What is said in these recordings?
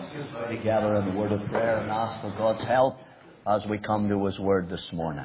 Together in the word of prayer and ask for God's help as we come to His word this morning.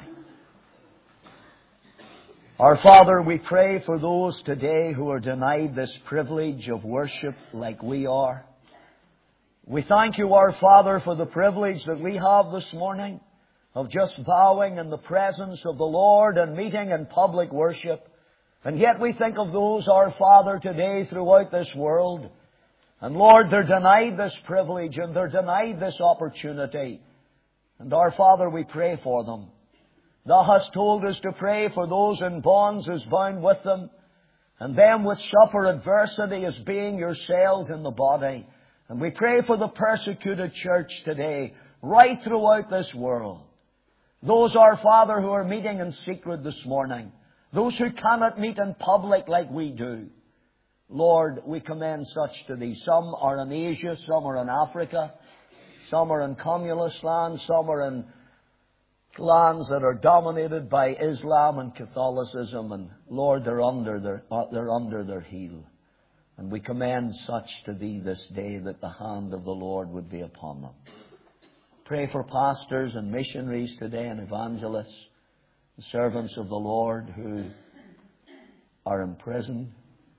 Our Father, we pray for those today who are denied this privilege of worship like we are. We thank You, our Father, for the privilege that we have this morning of just bowing in the presence of the Lord and meeting in public worship. And yet we think of those, our Father, today throughout this world. And Lord, they're denied this privilege and they're denied this opportunity. And our Father, we pray for them. Thou hast told us to pray for those in bonds as bound with them, and them which suffer adversity as being yourselves in the body. And we pray for the persecuted church today, right throughout this world. Those, our Father, who are meeting in secret this morning. Those who cannot meet in public like we do. Lord, we commend such to Thee. Some are in Asia, some are in Africa, some are in communist lands, some are in lands that are dominated by Islam and Catholicism, and Lord, they're under their heel. And we commend such to Thee this day, that the hand of the Lord would be upon them. Pray for pastors and missionaries today and evangelists, the servants of the Lord who are in prison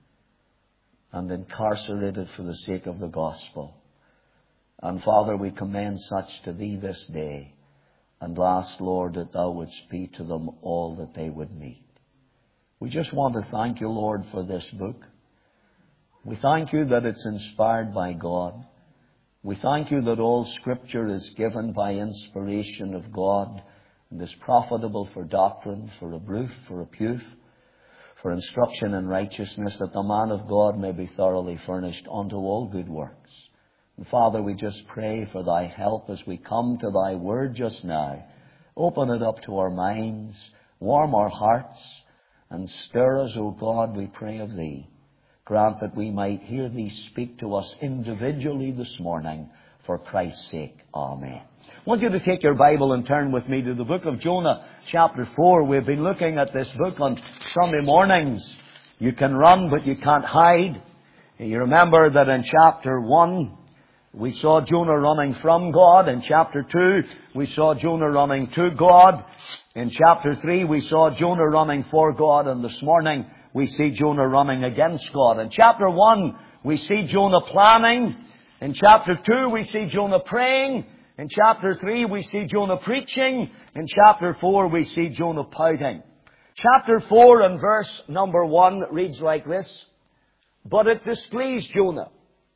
and incarcerated for the sake of the gospel. And Father, we commend such to Thee this day, and ask, Lord, that Thou wouldst be to them all that they would need. We just want to thank You, Lord, for this book. We thank You that it's inspired by God. We thank You that all Scripture is given by inspiration of God and is profitable for doctrine, for reproof, for rebuke, for instruction in righteousness, that the man of God may be thoroughly furnished unto all good works. And Father, we just pray for Thy help as we come to Thy word just now. Open it up to our minds, warm our hearts, and stir us, O God, we pray of Thee. Grant that we might hear Thee speak to us individually this morning, for Christ's sake. Amen. I want you to take your Bible and turn with me to the book of Jonah, chapter 4. We've been looking at this book on Sunday mornings. You can run, but you can't hide. You remember that in chapter 1, we saw Jonah running from God. In chapter 2, we saw Jonah running to God. In chapter 3, we saw Jonah running for God. And this morning, we see Jonah running against God. In chapter 1, we see Jonah planning. In chapter 2, we see Jonah praying. In chapter 3, we see Jonah preaching. In chapter 4, we see Jonah pouting. Chapter 4 and verse number 1 reads like this. But it displeased Jonah.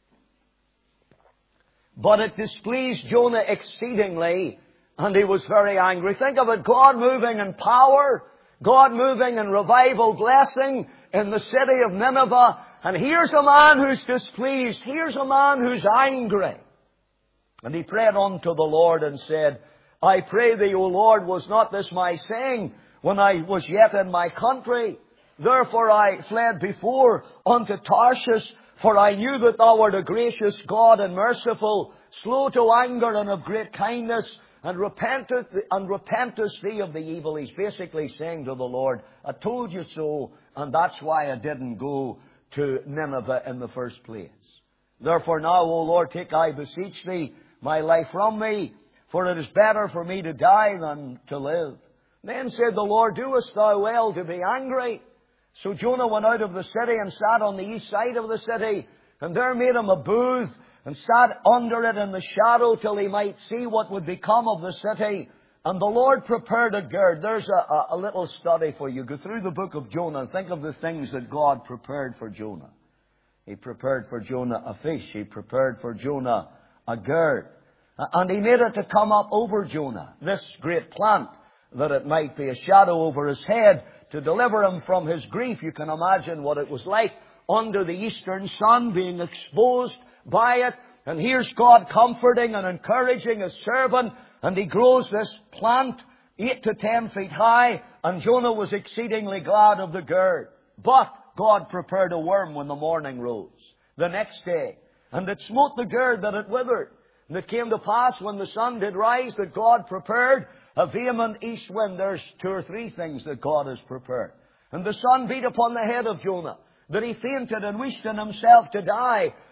But it displeased Jonah exceedingly, and he was very angry. Think of it, God moving in power, God moving in revival blessing in the city of Nineveh. And here's a man who's displeased. Here's a man who's angry. And he prayed unto the Lord and said, I pray Thee, O Lord, was not this my saying when I was yet in my country? Therefore I fled before unto Tarshish, for I knew that Thou art a gracious God and merciful, slow to anger and of great kindness, and repentest Thee of the evil. He's basically saying to the Lord, I told you so, and that's why I didn't go to Nineveh in the first place. Therefore now, O Lord, take, I beseech Thee, my life from me, for it is better for me to die than to live. Then said the Lord, doest Thou well to be angry? So Jonah went out of the city and sat on the east side of the city, and there made him a booth, and sat under it in the shadow till he might see what would become of the city. And the Lord prepared a gourd. There's a little study for you. Go through the book of Jonah and think of the things that God prepared for Jonah. He prepared for Jonah a fish. He prepared for Jonah a gourd. And He made it to come up over Jonah, this great plant, that it might be a shadow over his head to deliver him from his grief. You can imagine what it was like under the eastern sun, being exposed by it. And here's God comforting and encouraging His servant. And He grows this plant 8 to 10 feet high. And Jonah was exceedingly glad of the gourd. But God prepared a worm when the morning rose the next day. And it smote the gourd that it withered. And it came to pass when the sun did rise that God prepared a vehement east wind. There's 2 or 3 things that God has prepared. And the sun beat upon the head of Jonah, that he fainted and wished in himself to die.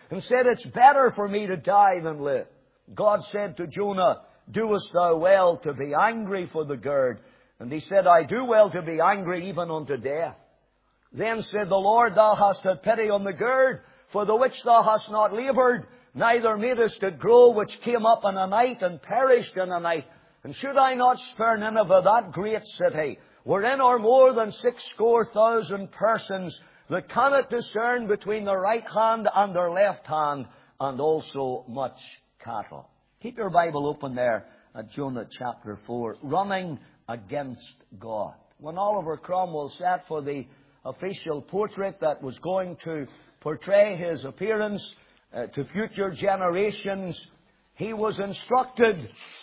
and said, it's better for me to die than live. God said to Jonah, doest thou well to be angry for the gourd? And he said, I do well to be angry even unto death. Then said the Lord, thou hast had pity on the gourd, for the which thou hast not laboured, neither madest it grow, which came up in a night and perished in a night. And should I not spare Nineveh, that great city, wherein are more than 60,000 persons that cannot discern between their right hand and their left hand, and also much cattle. Keep your Bible open there at Jonah chapter 4. Running against God. When Oliver Cromwell sat for the official portrait that was going to portray his appearance to future generations, he instructed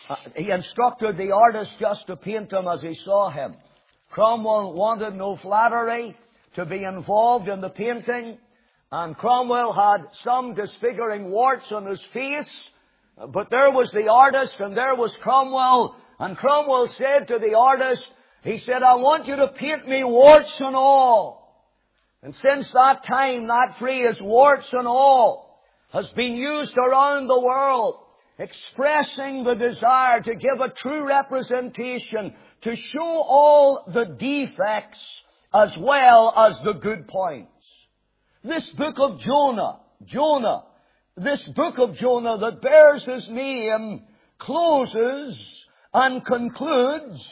the artist just to paint him as he saw him. Cromwell wanted no flattery to be involved in the painting, and Cromwell had some disfiguring warts on his face, but there was the artist and there was Cromwell, and Cromwell said to the artist, he said, I want you to paint me warts and all. And since that time, that phrase, warts and all, has been used around the world, expressing the desire to give a true representation, to show all the defects as well as the good points. This book of Jonah, this book of Jonah that bears his name, closes and concludes.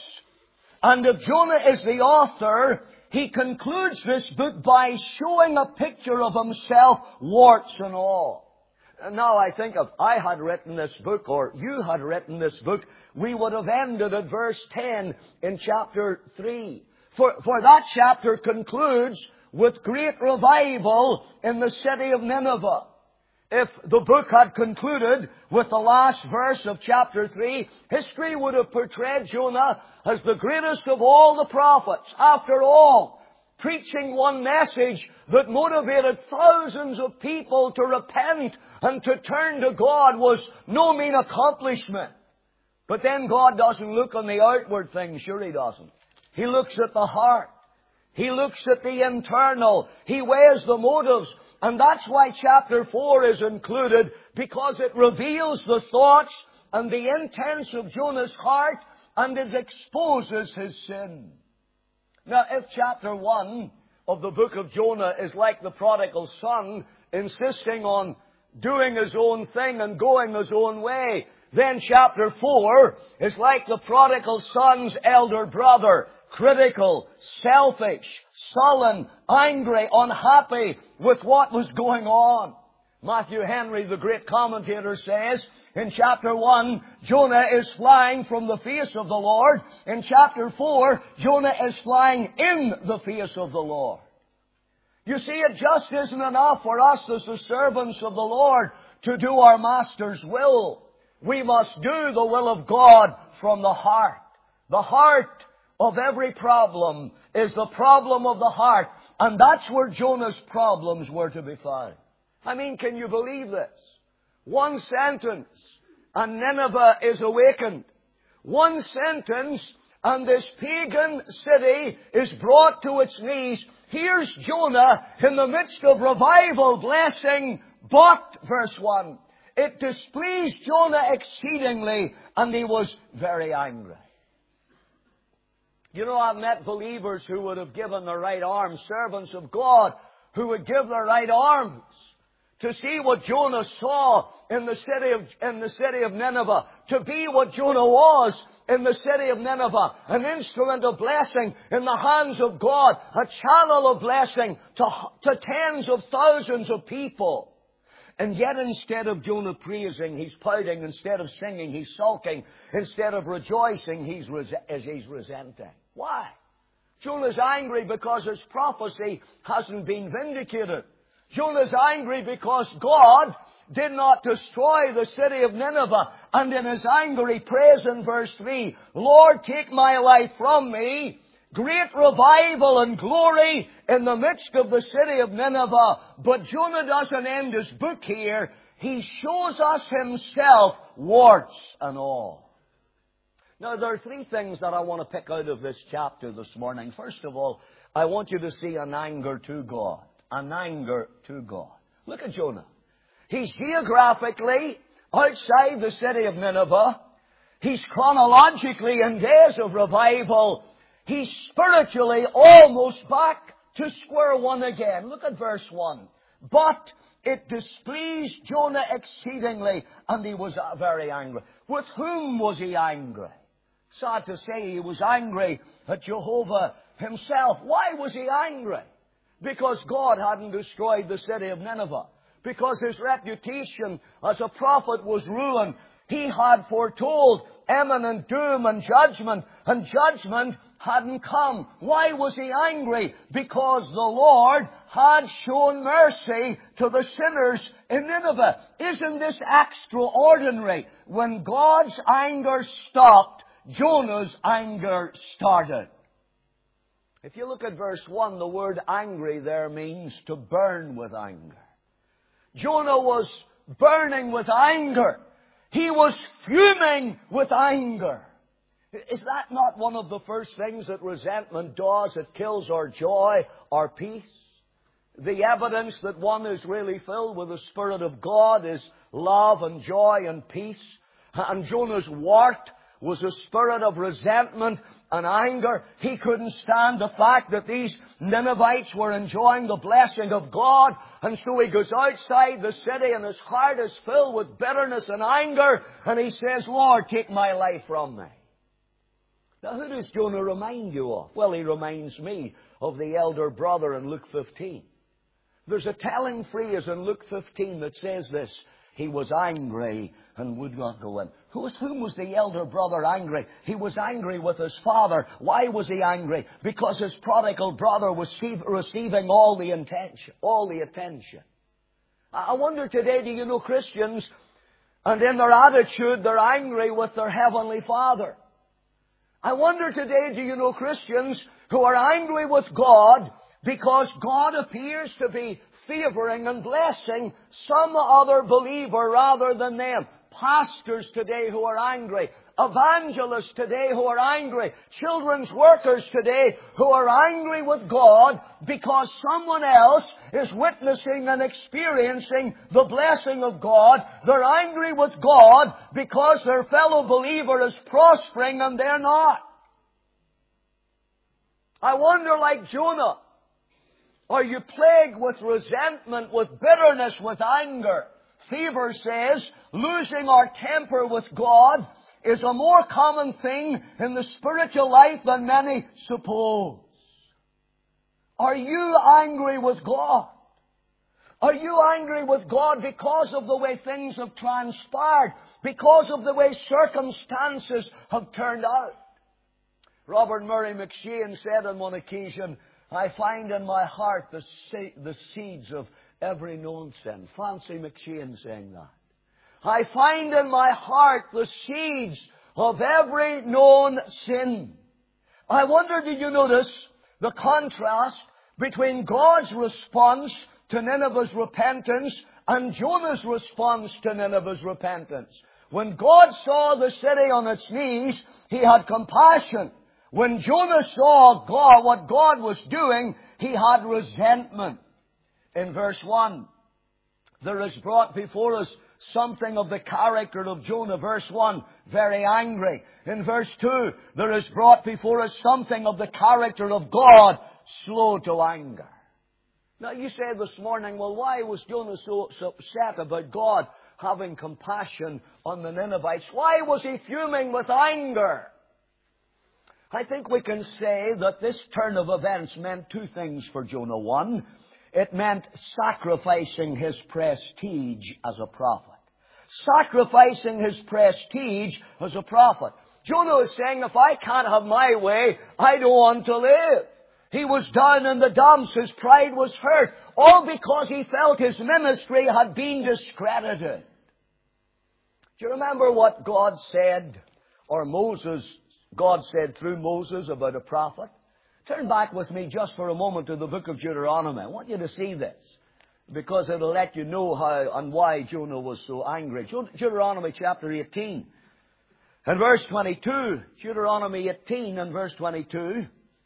And if Jonah is the author, he concludes this book by showing a picture of himself, warts and all. Now I think if I had written this book, or you had written this book, we would have ended at verse 10 in chapter 3. For that chapter concludes with great revival in the city of Nineveh. If the book had concluded with the last verse of chapter 3, history would have portrayed Jonah as the greatest of all the prophets. After all, preaching one message that motivated thousands of people to repent and to turn to God was no mean accomplishment. But then God doesn't look on the outward things. Sure He doesn't. He looks at the heart. He looks at the internal. He weighs the motives. And that's why chapter 4 is included, because it reveals the thoughts and the intents of Jonah's heart, and it exposes his sin. Now, if chapter 1 of the book of Jonah is like the prodigal son, insisting on doing his own thing and going his own way, then chapter 4 is like the prodigal son's elder brother, critical, selfish, sullen, angry, unhappy with what was going on. Matthew Henry, the great commentator, says in chapter 1, Jonah is flying from the face of the Lord. In chapter 4, Jonah is flying in the face of the Lord. You see, it just isn't enough for us as the servants of the Lord to do our Master's will. We must do the will of God from the heart. The heart of every problem is the problem of the heart. And that's where Jonah's problems were to be found. I mean, can you believe this? One sentence, and Nineveh is awakened. One sentence, and this pagan city is brought to its knees. Here's Jonah in the midst of revival, blessing, but, verse 1, it displeased Jonah exceedingly, and he was very angry. You know, I've met believers who would have given their right arm, servants of God, who would give their right arms to see what Jonah saw in the city of Nineveh, to be what Jonah was in the city of Nineveh, an instrument of blessing in the hands of God, a channel of blessing to tens of thousands of people. And yet instead of Jonah praising, he's pouting. Instead of singing, he's sulking. Instead of rejoicing, he's resenting. Why? Jonah's angry because his prophecy hasn't been vindicated. Jonah's angry because God did not destroy the city of Nineveh. And in his anger he prays in verse 3, Lord, take my life from me. Great revival and glory in the midst of the city of Nineveh. But Jonah doesn't end his book here. He shows us himself, warts and all. Now, there are three things that I want to pick out of this chapter this morning. First of all, I want you to see an anger to God. An anger to God. Look at Jonah. He's geographically outside the city of Nineveh. He's chronologically in days of revival. He's spiritually almost back to square one again. Look at verse 1. But it displeased Jonah exceedingly, and he was very angry. With whom was he angry? Sad to say, he was angry at Jehovah himself. Why was he angry? Because God hadn't destroyed the city of Nineveh. Because his reputation as a prophet was ruined. He had foretold imminent doom and judgment hadn't come. Why was he angry? Because the Lord had shown mercy to the sinners in Nineveh. Isn't this extraordinary? When God's anger stopped, Jonah's anger started. If you look at verse 1, the word angry there means to burn with anger. Jonah was burning with anger. He was fuming with anger. Is that not one of the first things that resentment does? It kills our joy, our peace. The evidence that one is really filled with the Spirit of God is love and joy and peace. And Jonah's wart was a spirit of resentment and anger. He couldn't stand the fact that these Ninevites were enjoying the blessing of God. And so he goes outside the city and his heart is filled with bitterness and anger. And he says, Lord, take my life from me. Now, who does Jonah remind you of? Well, he reminds me of the elder brother in Luke 15. There's a telling phrase in Luke 15 that says this: he was angry and would not go in. Whom was the elder brother angry? He was angry with his father. Why was he angry? Because his prodigal brother was receiving all the attention. I wonder today, do you know Christians, and in their attitude, they're angry with their heavenly Father. I wonder today, do you know Christians who are angry with God because God appears to be favoring and blessing some other believer rather than them? Pastors today who are angry. Evangelists today who are angry. Children's workers today who are angry with God because someone else is witnessing and experiencing the blessing of God. They're angry with God because their fellow believer is prospering and they're not. I wonder, like Jonah, are you plagued with resentment, with bitterness, with anger? Fever says losing our temper with God is a more common thing in the spiritual life than many suppose. Are you angry with God? Are you angry with God because of the way things have transpired? Because of the way circumstances have turned out? Robert Murray McCheyne said on one occasion, I find in my heart the seeds of every known sin. Fancy McCheyne saying that. I find in my heart the seeds of every known sin. I wonder, did you notice the contrast between God's response to Nineveh's repentance and Jonah's response to Nineveh's repentance? When God saw the city on its knees, He had compassion. When Jonah saw God, what God was doing, he had resentment. In verse 1, there is brought before us something of the character of Jonah. Verse 1, very angry. In verse 2, there is brought before us something of the character of God, slow to anger. Now you say this morning, well, why was Jonah so upset about God having compassion on the Ninevites? Why was he fuming with anger? I think we can say that this turn of events meant two things for Jonah. One, it meant sacrificing his prestige as a prophet. Sacrificing his prestige as a prophet. Jonah is saying, if I can't have my way, I don't want to live. He was down in the dumps. His pride was hurt. All because he felt his ministry had been discredited. Do you remember what God said, or God said through Moses about a prophet? Turn back with me just for a moment to the book of Deuteronomy. I want you to see this, because it'll let you know how and why Jonah was so angry. Deuteronomy chapter 18 and verse 22. Deuteronomy 18 and verse 22.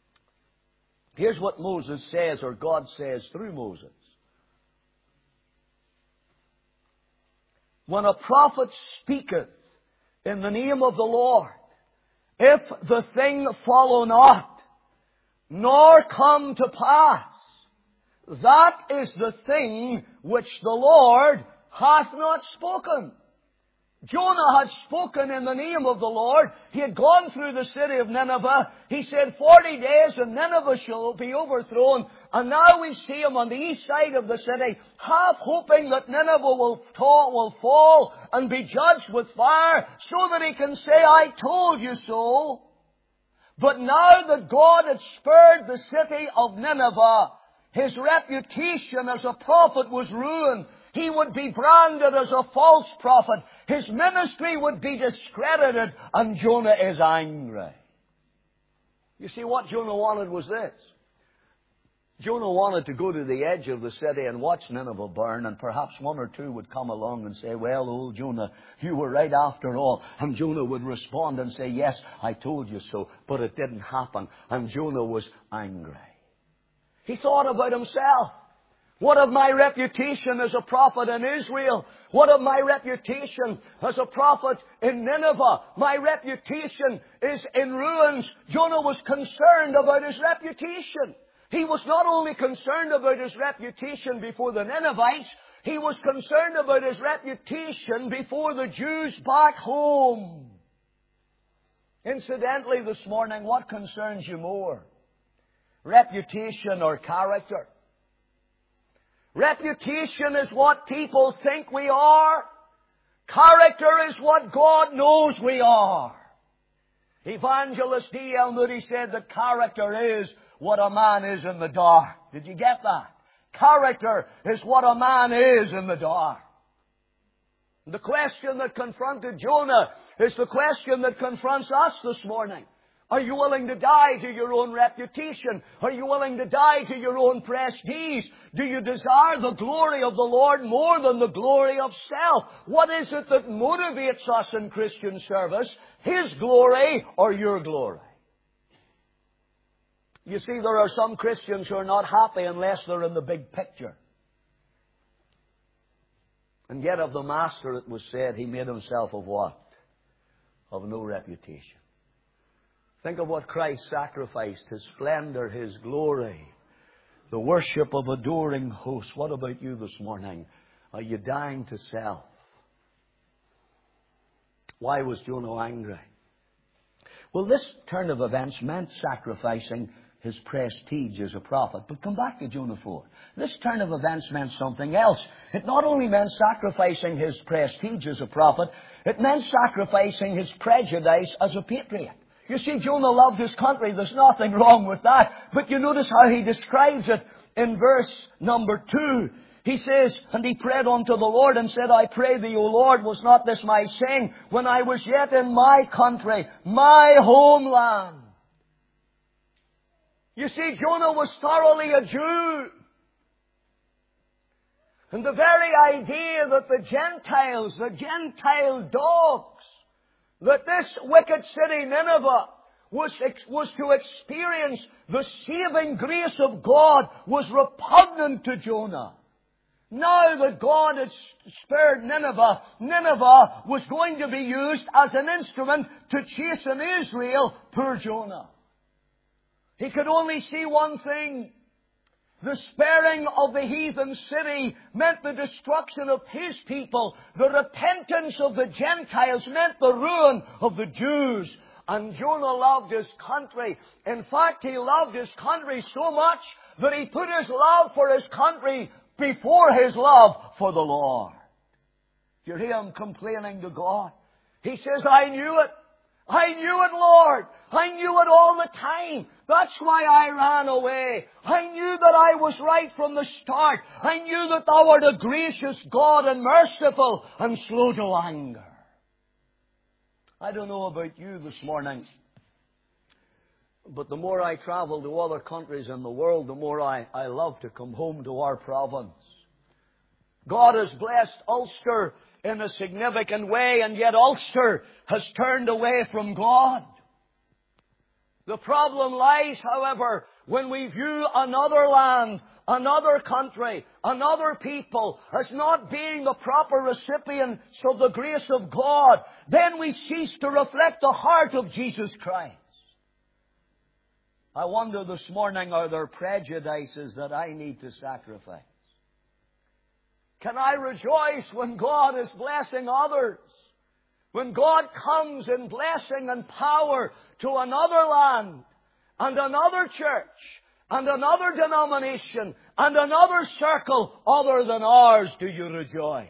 Here's what Moses says, or God says through Moses. when a prophet speaketh in the name of the Lord, if the thing follow not, nor come to pass, that is the thing which the Lord hath not spoken. Jonah had spoken in the name of the Lord. He had gone through the city of Nineveh. He said, 40 days and Nineveh shall be overthrown. And now we see him on the east side of the city, half hoping that Nineveh will fall and be judged with fire, so that he can say, I told you so. But now that God had spared the city of Nineveh, his reputation as a prophet was ruined. He would be branded as a false prophet. His ministry would be discredited, and Jonah is angry. You see, what Jonah wanted was this. Jonah wanted to go to the edge of the city and watch Nineveh burn, and perhaps one or two would come along and say, well, old Jonah, you were right after all. And Jonah would respond and say, yes, I told you so, but it didn't happen. And Jonah was angry. He thought about himself. What of my reputation as a prophet in Israel? What of my reputation as a prophet in Nineveh? My reputation is in ruins. Jonah was concerned about his reputation. He was not only concerned about his reputation before the Ninevites, he was concerned about his reputation before the Jews back home. Incidentally, this morning, what concerns you more? Reputation or character? Reputation is what people think we are. Character is what God knows we are. Evangelist D.L. Moody said that character is what a man is in the dark. Did you get that? Character is what a man is in the dark. The question that confronted Jonah is the question that confronts us this morning. Are you willing to die to your own reputation? Are you willing to die to your own prestige? Do you desire the glory of the Lord more than the glory of self? What is it that motivates us in Christian service? His glory or your glory? You see, there are some Christians who are not happy unless they're in the big picture. And yet of the Master it was said, he made himself of what? Of no reputation. Think of what Christ sacrificed, His splendor, His glory, the worship of adoring hosts. What about you this morning? Are you dying to self? Why was Jonah angry? Well, this turn of events meant sacrificing his prestige as a prophet. But come back to Jonah 4. This turn of events meant something else. It not only meant sacrificing his prestige as a prophet, it meant sacrificing his prejudice as a patriot. You see, Jonah loved his country. There's nothing wrong with that. But you notice how he describes it in verse number 2. He says, and he prayed unto the Lord and said, I pray thee, O Lord, was not this my saying when I was yet in my country, my homeland? You see, Jonah was thoroughly a Jew. And the very idea that the Gentiles, the Gentile dogs, that this wicked city, Nineveh, was to experience the saving grace of God was repugnant to Jonah. Now that God had spared Nineveh, Nineveh was going to be used as an instrument to chasten Israel. Poor Jonah. He could only see one thing. The sparing of the heathen city meant the destruction of his people. The repentance of the Gentiles meant the ruin of the Jews. And Jonah loved his country. In fact, he loved his country so much that he put his love for his country before his love for the Lord. You hear him complaining to God. He says, I knew it. I knew it, Lord. I knew it all the time. That's why I ran away. I knew that I was right from the start. I knew that thou art a gracious God and merciful and slow to anger. I don't know about you this morning, but the more I travel to other countries in the world, the more I love to come home to our province. God has blessed Ulster in a significant way, and yet Ulster has turned away from God. The problem lies, however, when we view another land another country, another people, as not being the proper recipients of the grace of God, then we cease to reflect the heart of Jesus Christ. I wonder this morning, are there prejudices that I need to sacrifice? Can I rejoice when God is blessing others? When God comes in blessing and power to another land and another church and another denomination and another circle other than ours, do you rejoice?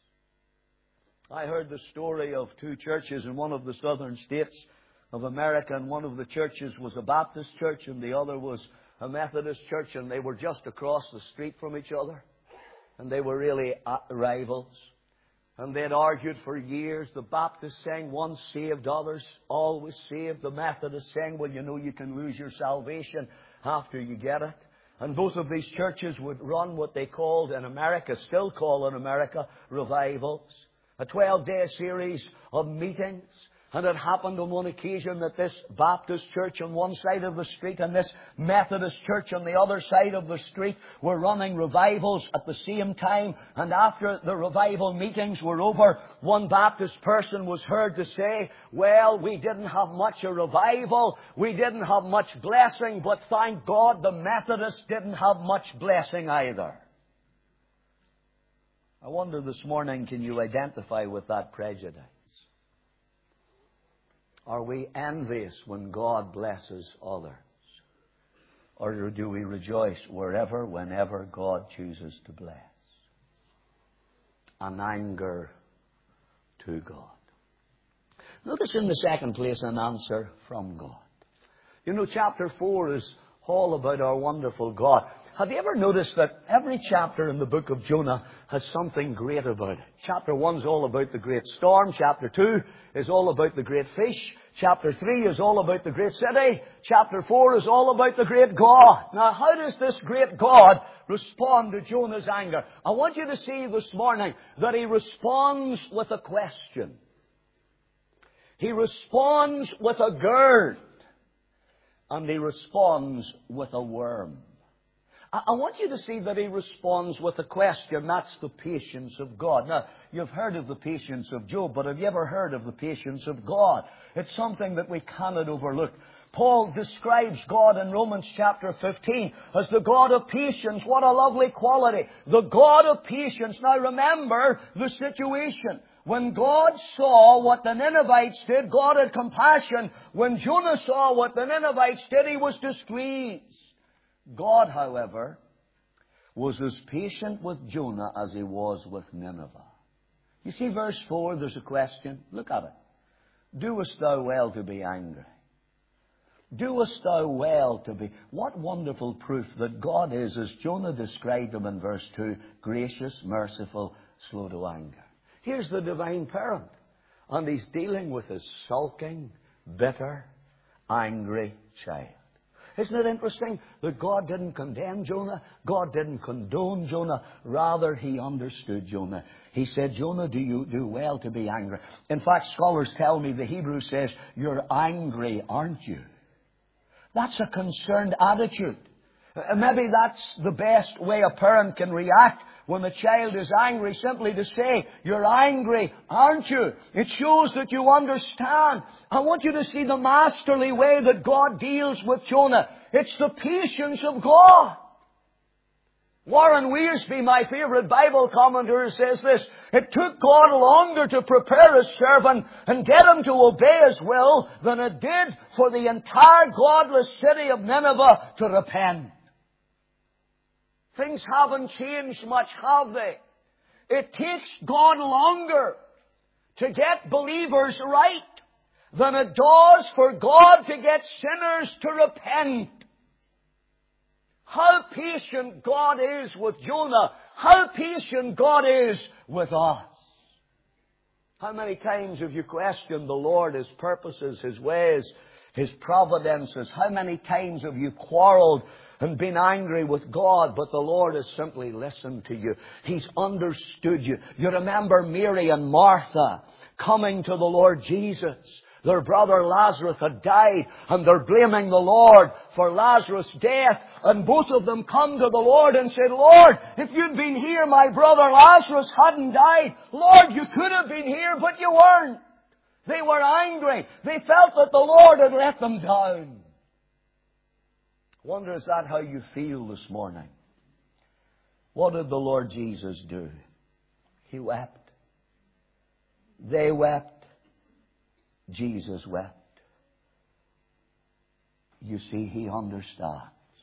I heard the story of two churches in one of the southern states of America, and one of the churches was a Baptist church and the other was a Methodist church, and they were just across the street from each other. And they were really rivals. And they'd argued for years. The Baptists saying once saved, others always saved. The Methodists saying, well, you know, you can lose your salvation after you get it. And both of these churches would run what they called in America, still call in America, revivals. A 12-day series of meetings. And it happened on one occasion that this Baptist church on one side of the street and this Methodist church on the other side of the street were running revivals at the same time. And after the revival meetings were over, one Baptist person was heard to say, well, we didn't have much a revival, we didn't have much blessing, but thank God the Methodists didn't have much blessing either. I wonder this morning, can you identify with that prejudice? Are we envious when God blesses others? Or do we rejoice wherever, whenever God chooses to bless? An anger to God. Notice in the second place an answer from God. You know, chapter 4 is all about our wonderful God. Have you ever noticed that every chapter in the book of Jonah has something great about it? Chapter 1 is all about the great storm. Chapter 2 is all about the great fish. Chapter 3 is all about the great city. Chapter 4 is all about the great God. Now, how does this great God respond to Jonah's anger? I want you to see this morning that he responds with a question. He responds with a gird. And he responds with a worm. I want you to see that he responds with a question. That's the patience of God. Now, you've heard of the patience of Job, but have you ever heard of the patience of God? It's something that we cannot overlook. Paul describes God in Romans chapter 15 as the God of patience. What a lovely quality. The God of patience. Now remember the situation. When God saw what the Ninevites did, God had compassion. When Jonah saw what the Ninevites did, he was displeased. God, however, was as patient with Jonah as he was with Nineveh. You see verse 4, there's a question. Look at it. Doest thou well to be angry? Doest thou well to be... What wonderful proof that God is, as Jonah described him in verse 2, gracious, merciful, slow to anger. Here's the divine parent. And he's dealing with his sulking, bitter, angry child. Isn't it interesting that God didn't condemn Jonah? God didn't condone Jonah. Rather, he understood Jonah. He said, Jonah, do you do well to be angry? In fact, scholars tell me the Hebrew says, you're angry, aren't you? That's a concerned attitude. Maybe that's the best way a parent can react when the child is angry, simply to say, you're angry, aren't you? It shows that you understand. I want you to see the masterly way that God deals with Jonah. It's the patience of God. Warren Wiersbe, my favorite Bible commentator, says this: it took God longer to prepare His servant and get him to obey His will than it did for the entire godless city of Nineveh to repent. Things haven't changed much, have they? It takes God longer to get believers right than it does for God to get sinners to repent. How patient God is with Jonah. How patient God is with us. How many times have you questioned the Lord, His purposes, His ways, His providences? How many times have you quarreled and been angry with God, but the Lord has simply listened to you? He's understood you. You remember Mary and Martha coming to the Lord Jesus. Their brother Lazarus had died, and they're blaming the Lord for Lazarus' death. And both of them come to the Lord and said, Lord, if you'd been here, my brother Lazarus hadn't died. Lord, you could have been here, but you weren't. They were angry. They felt that the Lord had let them down. Wonder, is that how you feel this morning? What did the Lord Jesus do? He wept. They wept. Jesus wept. You see, He understands.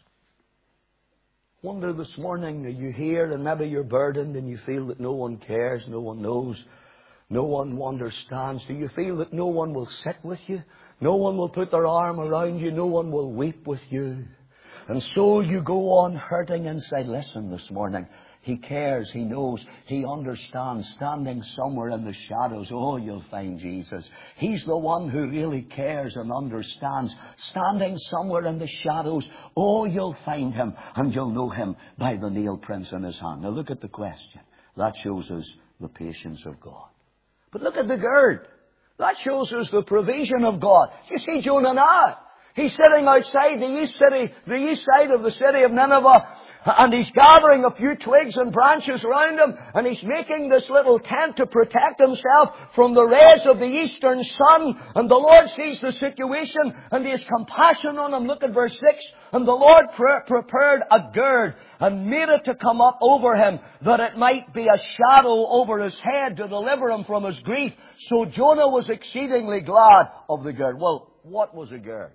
Wonder this morning that you hear and maybe you're burdened and you feel that no one cares, no one knows, no one understands. Do you feel that no one will sit with you? No one will put their arm around you? No one will weep with you? And so you go on hurting inside. Listen this morning. He cares, He knows, He understands. Standing somewhere in the shadows, oh, you'll find Jesus. He's the one who really cares and understands. Standing somewhere in the shadows, oh, you'll find Him, and you'll know Him by the nail prints in His hand. Now look at the question. That shows us the patience of God. But look at the gird. That shows us the provision of God. You see Jonah now. He's sitting outside the east side of the city of Nineveh, and he's gathering a few twigs and branches around him, and he's making this little tent to protect himself from the rays of the eastern sun. And the Lord sees the situation, and He has compassion on him. Look at verse 6. And the Lord prepared a gird, and made it to come up over him, that it might be a shadow over his head to deliver him from his grief. So Jonah was exceedingly glad of the gird. Well, what was a gird?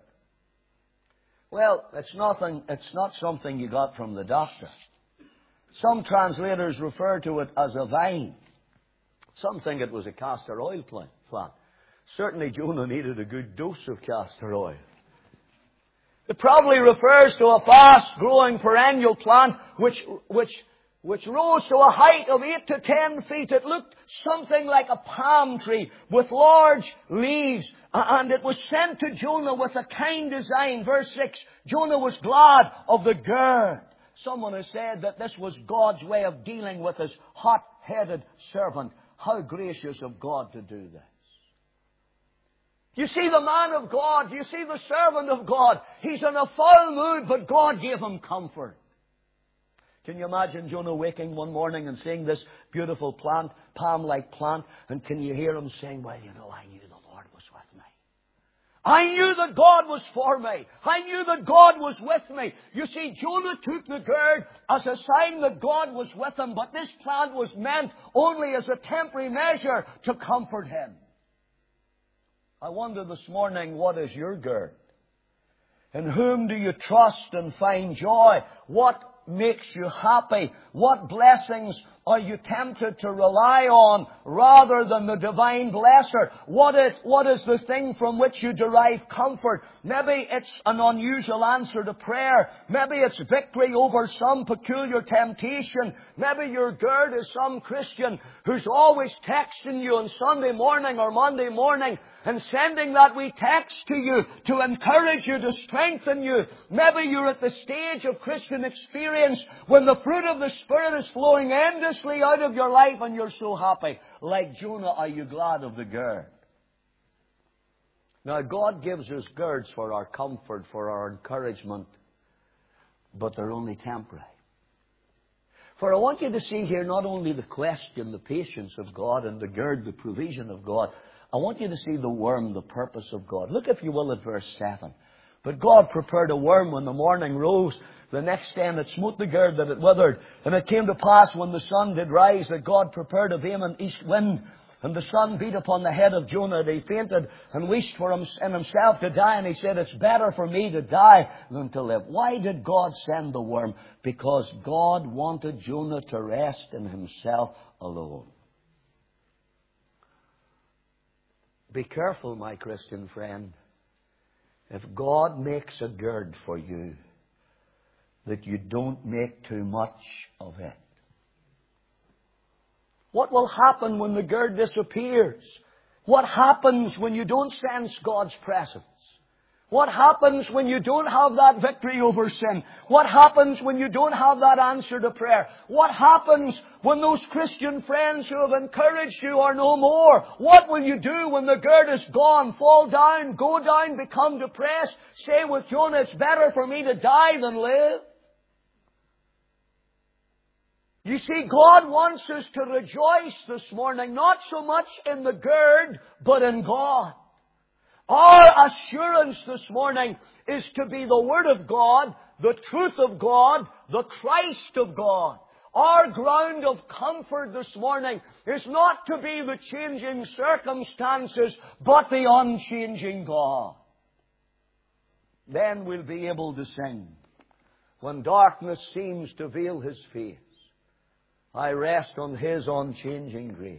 Well, it's not something you got from the doctor. Some translators refer to it as a vine. Some think it was a castor oil plant. Certainly Jonah needed a good dose of castor oil. It probably refers to a fast-growing perennial plant which rose to a height of 8 to 10 feet. It looked something like a palm tree with large leaves. And it was sent to Jonah with a kind design. Verse 6, Jonah was glad of the gird. Someone has said that this was God's way of dealing with His hot-headed servant. How gracious of God to do this. You see the man of God, you see the servant of God. He's in a foul mood, but God gave him comfort. Can you imagine Jonah waking one morning and seeing this beautiful plant, palm-like plant, and can you hear him saying, well, you know, I knew the Lord was with me. I knew that God was for me. I knew that God was with me. You see, Jonah took the gird as a sign that God was with him, but this plant was meant only as a temporary measure to comfort him. I wonder this morning, what is your gird? In whom do you trust and find joy? What makes you happy? What blessings are you tempted to rely on rather than the divine blesser? What is the thing from which you derive comfort? Maybe it's an unusual answer to prayer. Maybe it's victory over some peculiar temptation. Maybe your gird is some Christian who's always texting you on Sunday morning or Monday morning and sending that wee text to you to encourage you, to strengthen you. Maybe you're at the stage of Christian experience when the fruit of the Spirit is flowing endlessly out of your life and you're so happy. Like Jonah, are you glad of the gird? Now, God gives us girds for our comfort, for our encouragement, but they're only temporary. For I want you to see here not only the question, the patience of God, and the gird, the provision of God. I want you to see the worm, the purpose of God. Look, if you will, at verse 7. But God prepared a worm when the morning rose the next day, and it smote the gird that it withered. And it came to pass when the sun did rise that God prepared a vehement east wind, and the sun beat upon the head of Jonah, and he fainted and wished for himself to die. And he said, it's better for me to die than to live. Why did God send the worm? Because God wanted Jonah to rest in himself alone. Be careful, my Christian friend. If God makes a gird for you, that you don't make too much of it. What will happen when the gird disappears? What happens when you don't sense God's presence? What happens when you don't have that victory over sin? What happens when you don't have that answer to prayer? What happens when those Christian friends who have encouraged you are no more? What will you do when the gird is gone? Fall down, go down, become depressed, say with Jonah, it's better for me to die than live? You see, God wants us to rejoice this morning, not so much in the gird, but in God. Our assurance this morning is to be the Word of God, the truth of God, the Christ of God. Our ground of comfort this morning is not to be the changing circumstances, but the unchanging God. Then we'll be able to sing, when darkness seems to veil His face, I rest on His unchanging grace.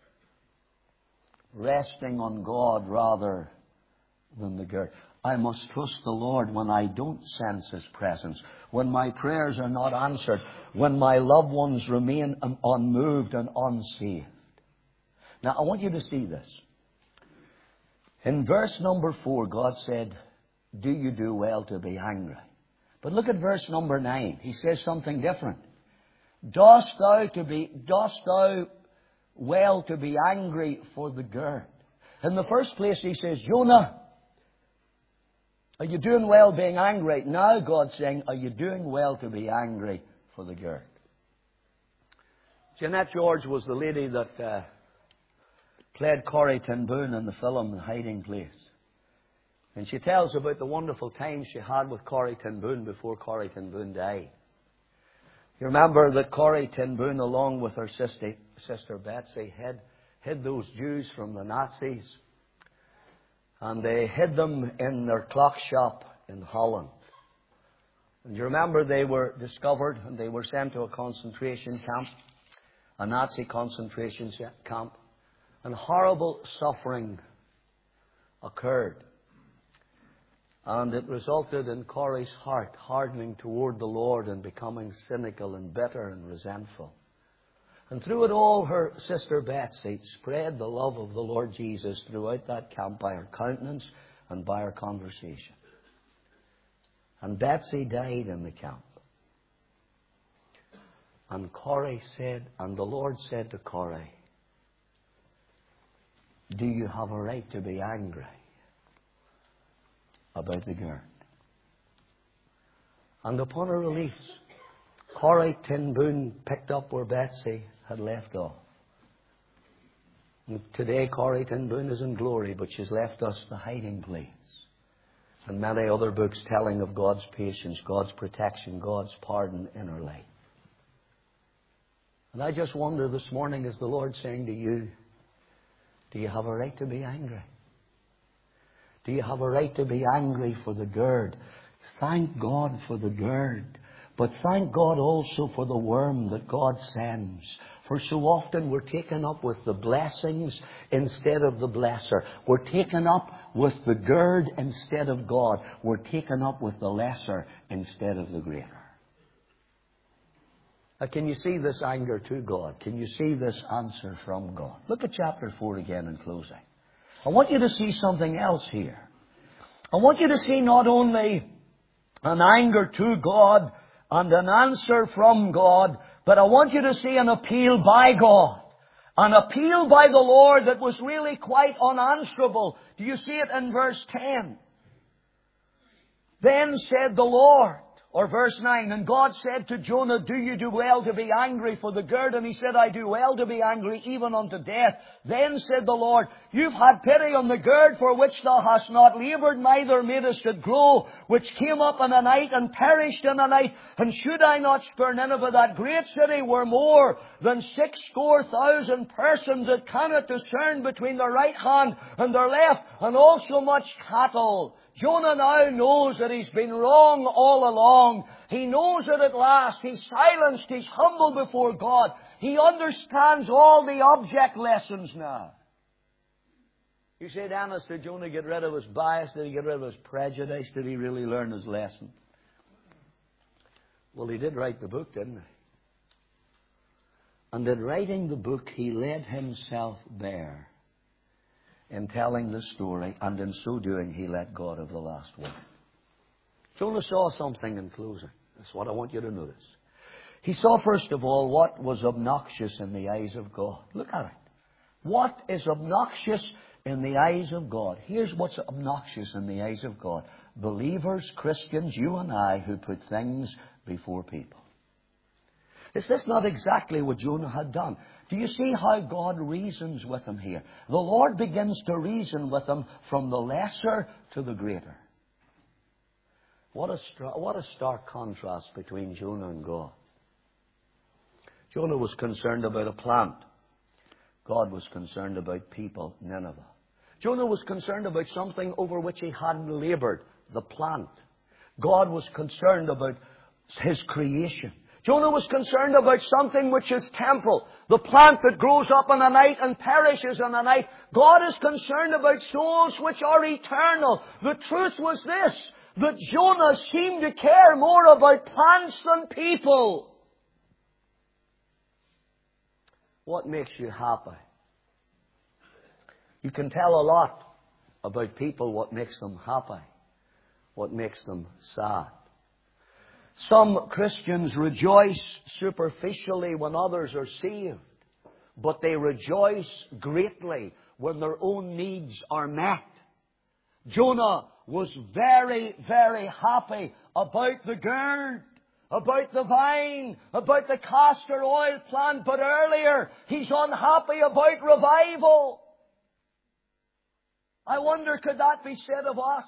Resting on God rather than the gird. I must trust the Lord when I don't sense His presence, when my prayers are not answered, when my loved ones remain unmoved and unsaved. Now, I want you to see this. In verse number 4, God said, do you do well to be angry? But look at verse number 9. He says something different. Dost thou well to be angry for the gird? In the first place, he says, Jonah, are you doing well being angry? Now God's saying, are you doing well to be angry for the gird? Jeanette George was the lady that played Corrie ten Boom in the film The Hiding Place. And she tells about the wonderful time she had with Corrie ten Boom before Corrie ten Boom died. You remember that Corrie ten Boom, along with her sister Betsy, hid those Jews from the Nazis. And they hid them in their clock shop in Holland. And you remember they were discovered and they were sent to a concentration camp, a Nazi concentration camp. And horrible suffering occurred. And it resulted in Corrie's heart hardening toward the Lord and becoming cynical and bitter and resentful. And through it all, her sister Betsy spread the love of the Lord Jesus throughout that camp by her countenance and by her conversation. And Betsy died in the camp. And Corrie said, and the Lord said to Corrie, do you have a right to be angry about the gird? And upon her release, Corrie ten Boom picked up where Betsy had left off. And today Corrie ten Boom is in glory, but she's left us The Hiding Place. And many other books telling of God's patience, God's protection, God's pardon in her life. And I just wonder this morning, is the Lord saying to you, do you have a right to be angry? Do you have a right to be angry for the gird? Thank God for the gird. But thank God also for the worm that God sends. For so often we're taken up with the blessings instead of the blesser. We're taken up with the gird instead of God. We're taken up with the lesser instead of the greater. Now, can you see this anger to God? Can you see this answer from God? Look at chapter 4 again in closing. I want you to see something else here. I want you to see not only an anger to God and an answer from God, but I want you to see an appeal by God. An appeal by the Lord that was really quite unanswerable. Do you see it in verse 10? Then said the Lord, or verse 9, and God said to Jonah, do you do well to be angry for the gird? And he said, I do well to be angry, even unto death. Then said the Lord, you've had pity on the gird for which thou hast not laboured, neither madest it grow, which came up in a night and perished in a night. And should I not spare Nineveh, that great city, where more than 60,000 persons that cannot discern between their right hand and their left, and also much cattle? Jonah now knows that he's been wrong all along. He knows it at last. He's silenced. He's humble before God. He understands all the object lessons now. You say, Dennis, did Jonah get rid of his bias? Did he get rid of his prejudice? Did he really learn his lesson? Well, he did write the book, didn't he? And in writing the book, he laid himself bare in telling the story, and in so doing he let God have the last word. Jonah saw something in closing. That's what I want you to notice. He saw, first of all, what was obnoxious in the eyes of God. Look at it. What is obnoxious in the eyes of God? Here's what's obnoxious in the eyes of God. Believers, Christians, you and I, who put things before people. Is this not exactly what Jonah had done? Do you see how God reasons with him here? The Lord begins to reason with him from the lesser to the greater. What a stark contrast between Jonah and God. Jonah was concerned about a plant. God was concerned about people, Nineveh. Jonah was concerned about something over which he hadn't labored, the plant. God was concerned about his creation. Jonah was concerned about something which is temporal, the plant that grows up in a night and perishes in a night. God is concerned about souls which are eternal. The truth was this, that Jonah seemed to care more about plants than people. What makes you happy? You can tell a lot about people what makes them happy, what makes them sad. Some Christians rejoice superficially when others are saved, but they rejoice greatly when their own needs are met. Jonah was very, very happy about the gourd, about the vine, about the castor oil plant, but earlier he's unhappy about revival. I wonder, could that be said of us?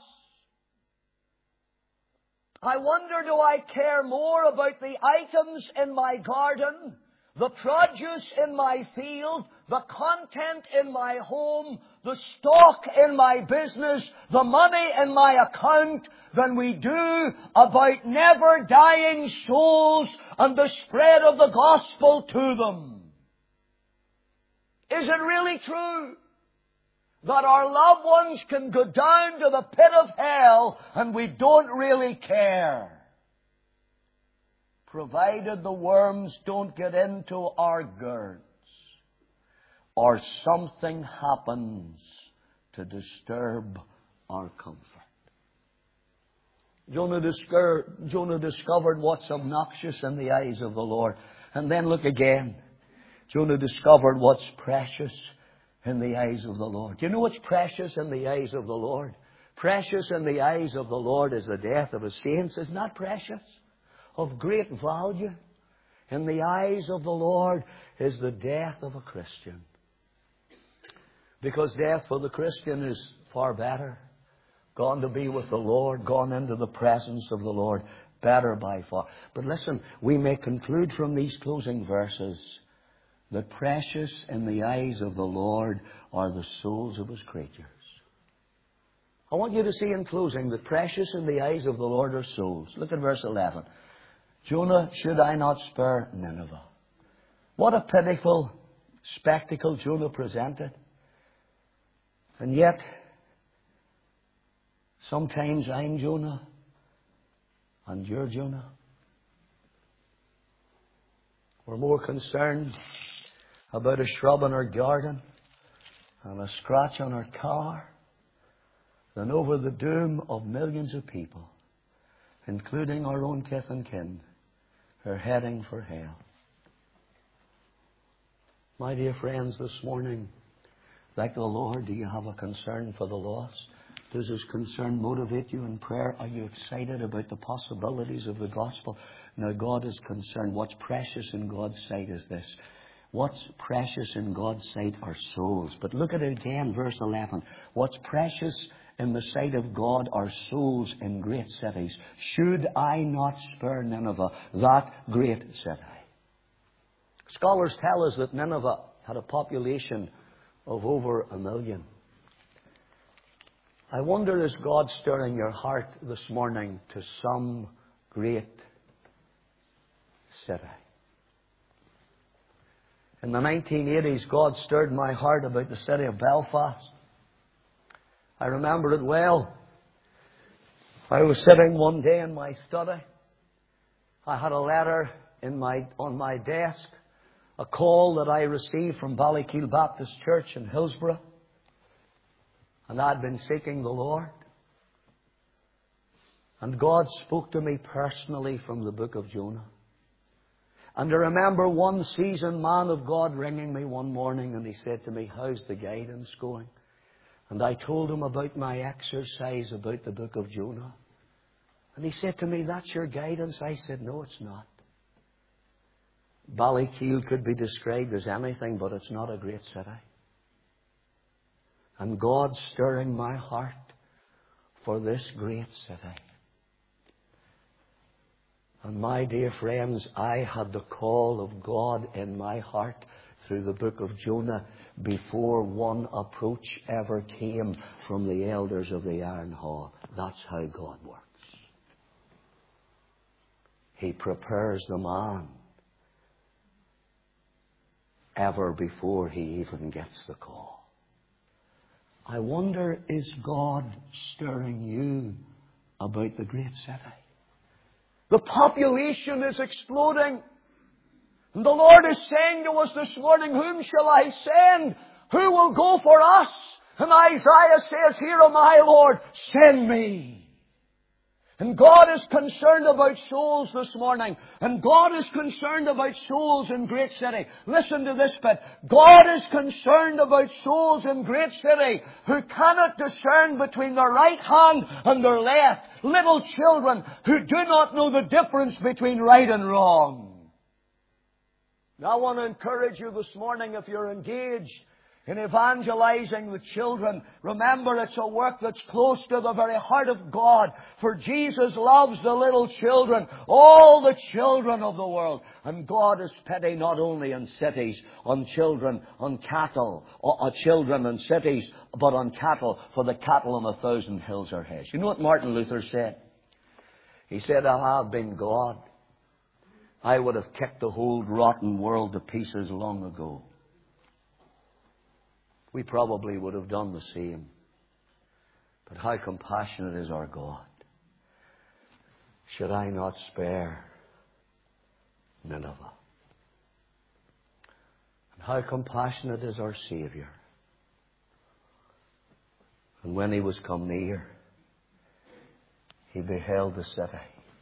I wonder, do I care more about the items in my garden, the produce in my field, the content in my home, the stock in my business, the money in my account, than we do about never dying souls and the spread of the gospel to them? Is it really true that our loved ones can go down to the pit of hell and we don't really care, provided the worms don't get into our gourds or something happens to disturb our comfort? Jonah discovered what's obnoxious in the eyes of the Lord. And then look again. Jonah discovered what's precious in the eyes of the Lord. Do you know what's precious in the eyes of the Lord? Precious in the eyes of the Lord is the death of His saints. Isn't that precious? Of great value. In the eyes of the Lord is the death of a Christian. Because death for the Christian is far better. Gone to be with the Lord, gone into the presence of the Lord, better by far. But listen, we may conclude from these closing verses that precious in the eyes of the Lord are the souls of His creatures. I want you to see in closing that precious in the eyes of the Lord are souls. Look at verse 11. Jonah, should I not spare Nineveh? What a pitiful spectacle Jonah presented. And yet, sometimes I'm Jonah and you're Jonah. We're more concerned about a shrub in our garden and a scratch on our car than over the doom of millions of people, including our own kith and kin, who are heading for hell. My dear friends, this morning, like the Lord, do you have a concern for the lost? Does His concern motivate you in prayer? Are you excited about the possibilities of the gospel? Now, God is concerned. What's precious in God's sight is this. What's precious in God's sight are souls. But look at it again, verse 11. What's precious in the sight of God are souls in great cities. Should I not spare Nineveh, that great city? Scholars tell us that Nineveh had a population of over 1 million. I wonder, is God stirring your heart this morning to some great city? In the 1980s, God stirred my heart about the city of Belfast. I remember it well. I was sitting one day in my study. I had a letter on my desk, a call that I received from Ballykeel Baptist Church in Hillsborough. And I'd been seeking the Lord. And God spoke to me personally from the book of Jonah. And I remember one seasoned man of God ringing me one morning, and he said to me, "How's the guidance going?" And I told him about my exercise about the book of Jonah. And he said to me, "That's your guidance?" I said, "No, it's not. Ballykeal could be described as anything, but it's not a great city. And God's stirring my heart for this great city." And my dear friends, I had the call of God in my heart through the book of Jonah before one approach ever came from the elders of the Iron Hall. That's how God works. He prepares the man ever before he even gets the call. I wonder, is God stirring you about the great city? The population is exploding. And the Lord is saying to us this morning, "Whom shall I send? Who will go for us?" And Isaiah says, "Here am I, Lord, send me." And God is concerned about souls this morning. And God is concerned about souls in Great City. Listen to this bit. God is concerned about souls in Great City who cannot discern between their right hand and their left. Little children who do not know the difference between right and wrong. Now, I want to encourage you this morning, if you're engaged in evangelizing the children, remember it's a work that's close to the very heart of God. For Jesus loves the little children, all the children of the world. And God is pity not only on cities, on children, on cattle, or children and cities, but on cattle, for the cattle on 1,000 hills are His. You know what Martin Luther said? He said, "If I had been God, I would have kicked the whole rotten world to pieces long ago." We probably would have done the same. But how compassionate is our God. Should I not spare Nineveh? And how compassionate is our Saviour. And when He was come near, He beheld the city.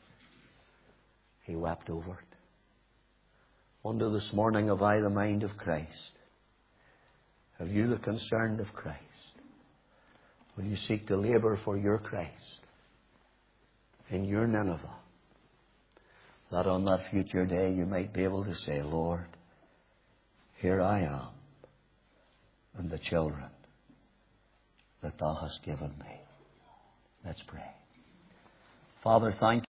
He wept over it. Wonder this morning, have I the mind of Christ? Have you the concern of Christ? Will you seek to labour for your Christ in your Nineveh, that on that future day you might be able to say, "Lord, here I am, and the children that Thou hast given me." Let's pray. Father, thank you.